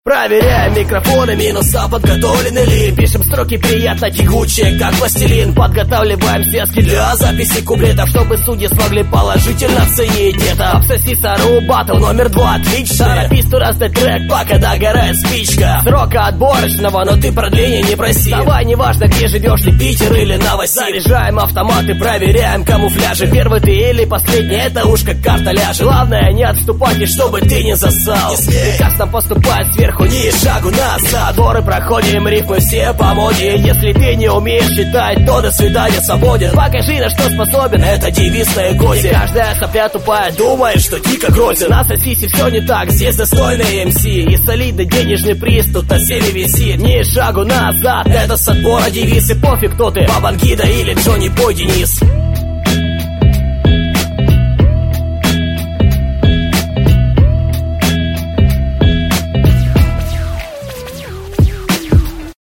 Проверяем микрофоны, минуса подготовлены ли. Пишем строки приятно тягучие, как пластилин. Подготавливаем связки для записи куплетов, чтобы судьи смогли положительно оценить это. Обсессистору батл номер 2 отлично. Шарописту раздать трек, пока догорает спичка. Срока отборочного, но ты продление не проси. Давай, неважно где живешь, ты Питер или Новосибирск. Заряжаем автоматы, проверяем камуфляжи. Первый ты или последний, это уж как карта ляжет. Главное не отступать, и чтобы ты не засал. Приказ нам поступает сверху, ни шагу назад. Сборы проходим, рифмы все по моде. Если ты не умеешь читать, то до свидания, свободен. Покажи, на что способен, это девиз на эгозе. Каждая сопля тупая думает, что дико грозен. На сосисе все не так, здесь достойный МС. И солидный денежный приз тут на сене висит. Ни шагу назад, это с отбора девиз. И пофиг, кто ты, Бабангида или Джонни Бой Денис.